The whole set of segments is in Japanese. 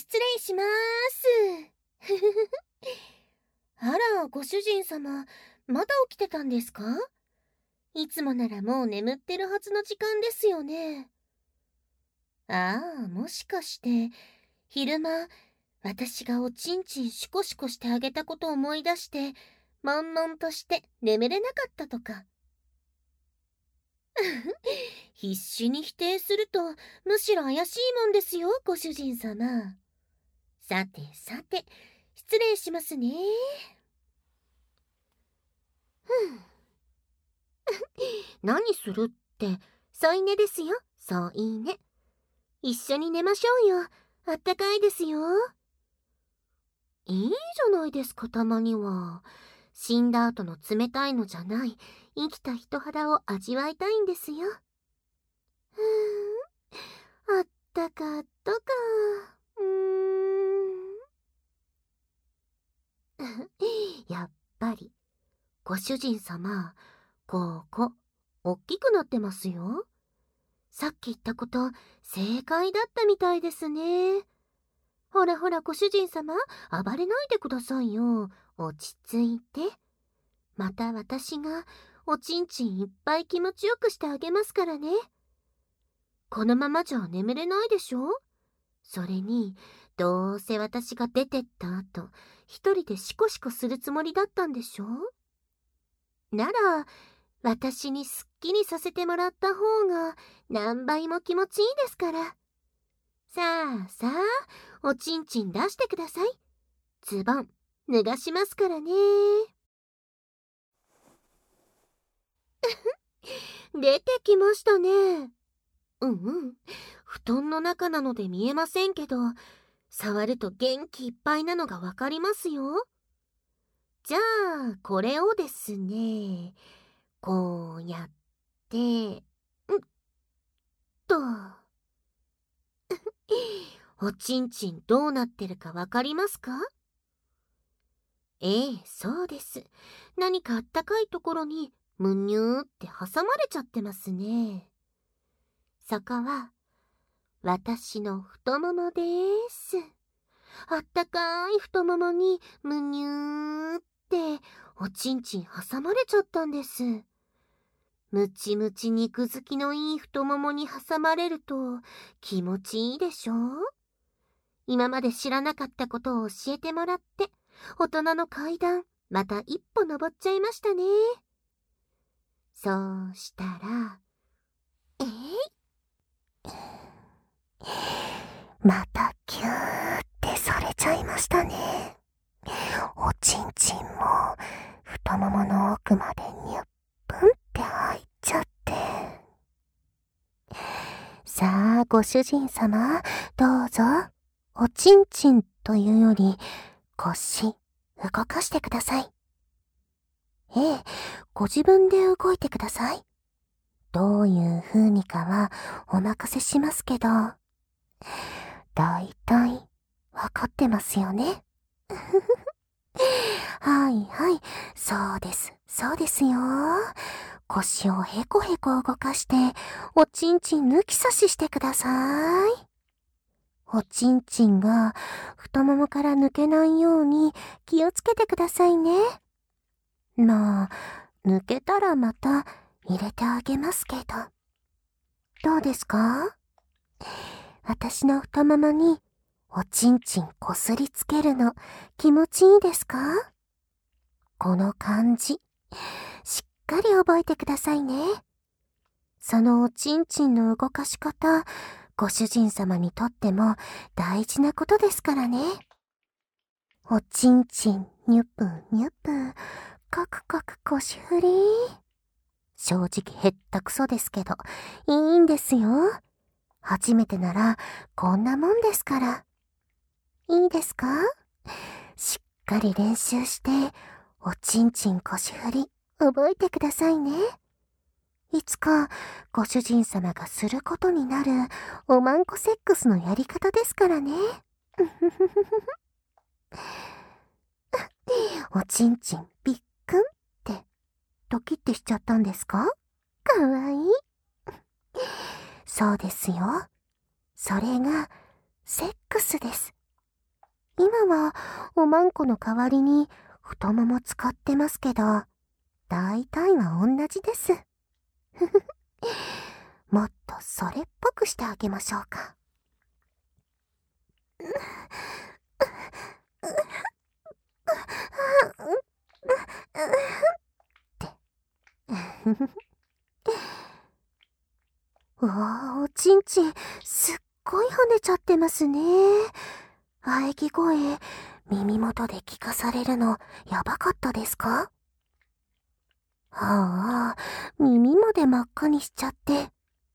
失礼します。あら、ご主人様、まだ起きてたんですか？いつもならもう眠ってるはずの時間ですよね。ああ、もしかして、昼間、私がおちんちんシコシコしてあげたことを思い出して、悶々として眠れなかったとか。必死に否定すると、むしろ怪しいもんですよ、ご主人様。さてさて、失礼しますね。何するって、添い寝ですよ、添い寝。一緒に寝ましょうよ。あったかいですよ。いいじゃないですか、たまには。死んだ後の冷たいのじゃない、生きた人肌を味わいたいんですよ。あったかあったか。やっぱり、ご主人様、ここ、おっきくなってますよ。さっき言ったこと、正解だったみたいですね。ほらほら、ご主人様、暴れないでくださいよ。落ち着いて。また私が、おちんちんいっぱい気持ちよくしてあげますからね。このままじゃ眠れないでしょ？それに、どうせ私が出てった後、一人でシコシコするつもりだったんでしょ？なら、私にすっきりさせてもらった方が何倍も気持ちいいですから。さあさあ、おちんちん出してください。ズボン、脱がしますからね。出てきましたね。うん。布団の中なので見えませんけど、触ると元気いっぱいなのがわかりますよ。じゃあ、これをですね、こうやって、と。おちんちんどうなってるかわかりますか？ええ、そうです。何かあったかいところにむにゅーって挟まれちゃってますね。そこは私の太ももです。あったかい太ももにむにゅーっておちんちん挟まれちゃったんです。ムチムチ肉付きのいい太ももに挟まれると気持ちいいでしょ？今まで知らなかったことを教えてもらって、大人の階段、また一歩登っちゃいましたね。そうしたら、またキューってされちゃいましたね。おちんちんも太ももの奥までニュップンって入っちゃって。さあ、ご主人様、どうぞ。おちんちんというより、腰、動かしてください。ええ、ご自分で動いてください。どういう風味かはお任せしますけど、だいたいわかってますよね。はいはい、そうですよ。腰をへこへこ動かして、おちんちん抜き差ししてください。おちんちんが太ももから抜けないように気をつけてくださいね。まあ、抜けたらまた入れてあげますけど。どうですか？私の太ももにおちんちんこすりつけるの気持ちいいですか？この感じ、しっかり覚えてくださいね。そのおちんちんの動かし方、ご主人様にとっても大事なことですからね。おちんちん、にゅぷにゅぷ、カクカク腰振り。正直へったくそですけど、いいんですよ。初めてならこんなもんですから。いいですか？しっかり練習して、おちんちん腰振り、覚えてくださいね。いつか、ご主人様がすることになる、おまんこセックスのやり方ですからね。おちんちんびっくんって、ドキッてしちゃったんですか？かわいい。そうですよ。それが、セックスです。 今はおまんこの代わりに太もも使ってますけど、大体は同じです。もっとそれっぽくしてあげましょうか。うわぁ、おちんちん、すっごい跳ねちゃってますね。喘ぎ声、耳元で聞かされるの、やばかったですか？ああ、耳まで真っ赤にしちゃって。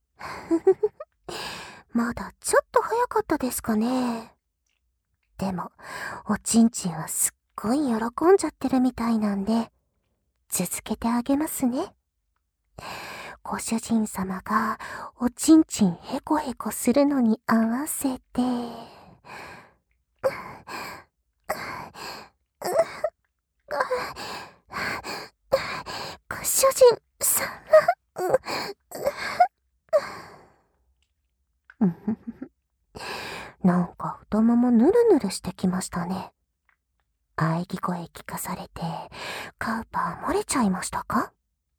まだちょっと早かったですかね。でも、おちんちんはすっごい喜んじゃってるみたいなんで、続けてあげますね。ご主人様がおちんちんへこへこするのに合わせて、ご主人様、なんか太ももぬるぬるしてきましたね。喘ぎ声聞かされて、カウパー漏れちゃいましたか？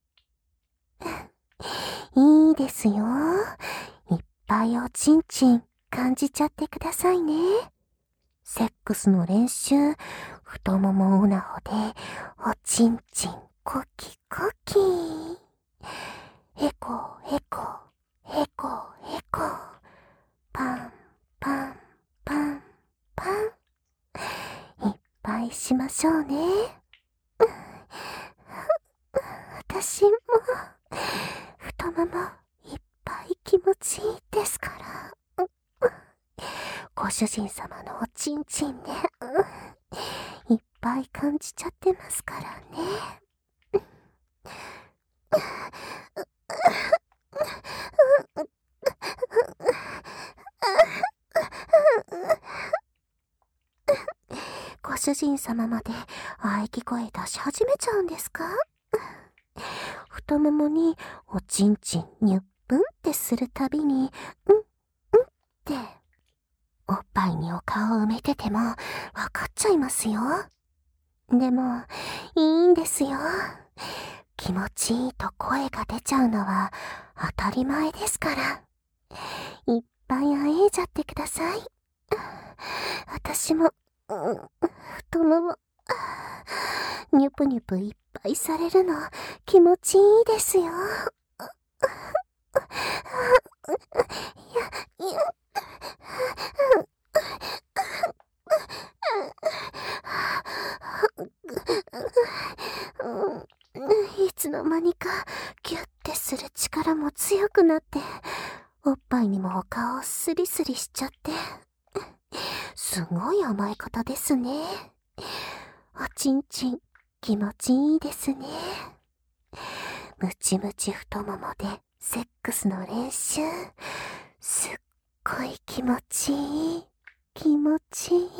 いいですよ。いっぱいおちんちん感じちゃってくださいね。セックスの練習、太ももおなほで、おちんちんコキコキ。へこへこ、へこへこ。パンパンパンパン。いっぱいしましょうね。私も、太ももいっぱい気持ちいいですから。ご主人様のおちんちんね、いっぱい感じちゃってますからね。ご主人様まで喘ぎ声出し始めちゃうんですか？太ももにおちんちんにゅっぷんってするたびに、って、おっぱいにお顔を埋めててもわかっちゃいますよ。でも、いいんですよ。気持ちいいと声が出ちゃうのは当たり前ですから。いっぱいあえいじゃってください。私も、太もも、ニュプニュプいっぱいされるの気持ちいいですよ。いつの間にかギュッてする力も強くなって、おっぱいにもお顔をスリスリしちゃって、すごい甘え方ですね。おちんちん気持ちいいですね。ムチムチ太ももでセックスの練習、すっごい気持ちいい。気持ちいい。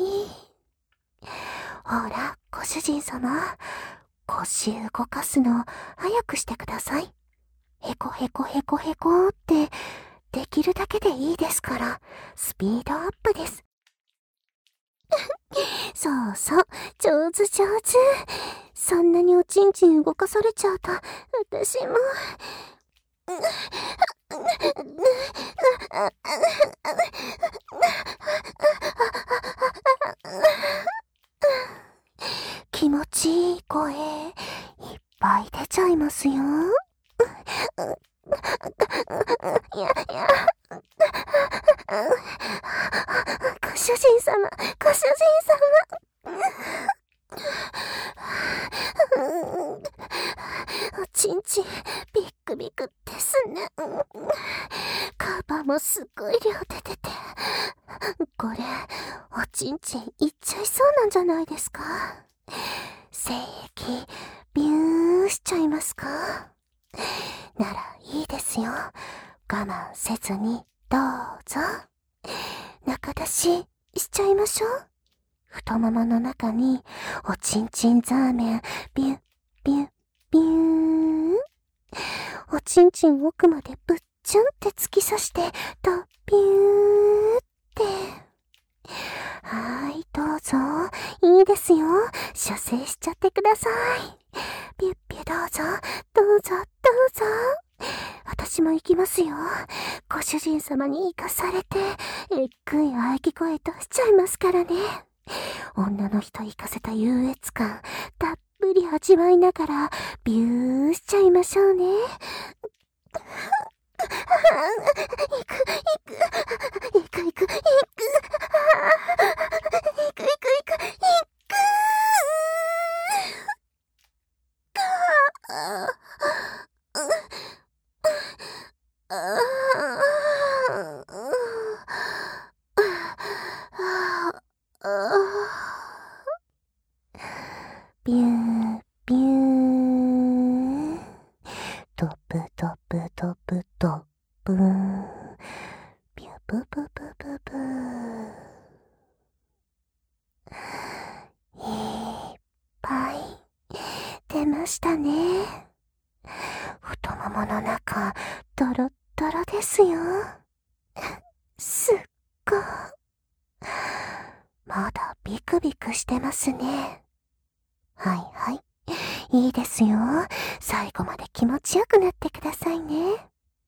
ほら、ご主人様、腰動かすの早くしてください。へこへこへこへこって、できるだけでいいですから、スピードアップです。そうそう、上手上手。そんなにおちんちん動かされちゃうと、私も。気持ちいい声、いっぱい出ちゃいますよ。ご主人様、ご主人様。おちんちん、ビックビクですね。カバもすっごい量出てて。これ、おちんちんいっちゃいそうなんじゃないですか？精液、ビューしちゃいますか？ならいいですよ。我慢せずに、どうぞ。中出ししちゃいましょう。太ももの中におちんちんザーメンビュッビュッビューン。おちんちん奥までぶっちゃんって突き刺してとビューって。はーい、どうぞ。 いいですよ。射精しちゃってください。ピュッピュどうぞ、どうぞ、どうぞ。私も行きますよ。ご主人様に行かされて、えっくい喘ぎ声出しちゃいますからね。女の人行かせた優越感、たっぷり味わいながら、ビューしちゃいましょうね。行く、行く、行く、行く、行く、行く、行く、行く、ビュー、ビュー。ドブドブドブドブーン。ビューブブブブブー。いっぱい出ましたね。太ももの中、ドロッドロですよ。すっごい。まだビクビクしてますね。はいはい。いいですよ。最後まで気持ちよくなってくださいね。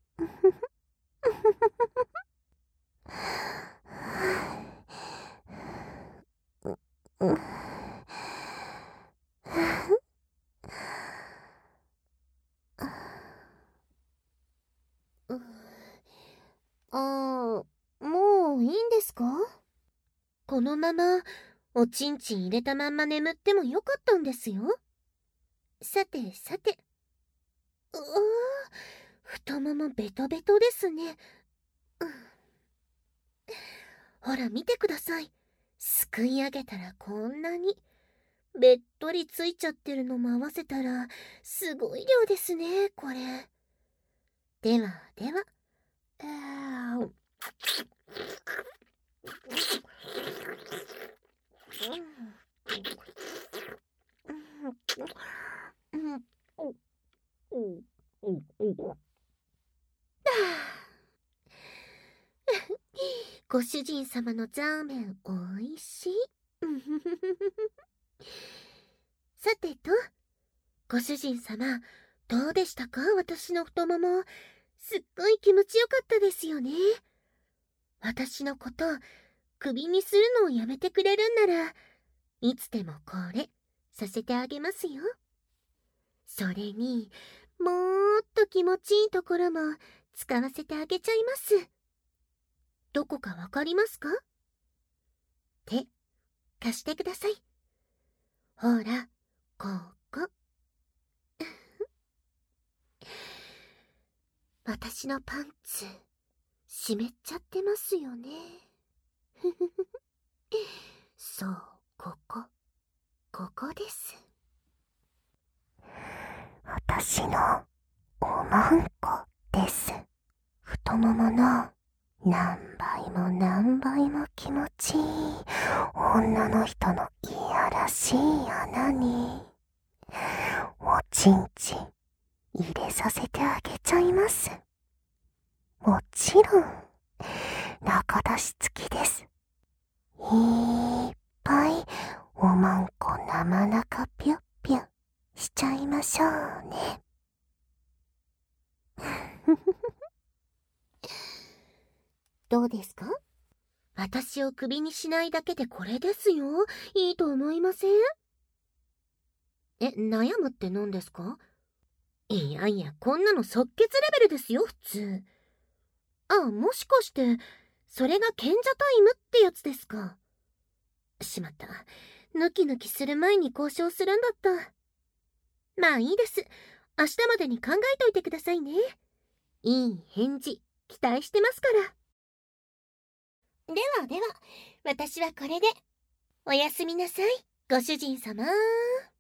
もういいんですか？このままおちんちん入れたまんま眠ってもよかったんですよ。さてさて。太ももベトベトですね。ほら見てください。すくい上げたらこんなに。べっとりついちゃってるのも合わせたら、すごい量ですね、これ。ではでは。ご主人様のザーメンおいしい。さてと、ご主人様、どうでしたか？私の太もも。すっごい気持ちよかったですよね。私のこと、クビにするのをやめてくれるんなら、いつでもこれ、させてあげますよ。それに、もっと気持ちいいところも使わせてあげちゃいます。どこかわかりますか？手、貸してください。ほら、ここ。私のパンツ、湿っちゃってますよね。そう、ここです。私のおまんこです。太ももの何倍も何倍も気持ちいい女の人のいやらしい穴におちんちん入れさせてあげちゃいます。もちろん中出し付きです。いっぱいおまんこ生中ぴゅっぴゅしちゃいましょうね。どうですか？私をクビにしないだけでこれですよ。いいと思いません？悩むって何ですか？いやいや、こんなの即決レベルですよ、普通。もしかして、それが賢者タイムってやつですか。しまった。ヌキヌキする前に交渉するんだった。まあいいです。明日までに考えといてくださいね。いい返事、期待してますから。ではでは、私はこれで。おやすみなさい、ご主人様。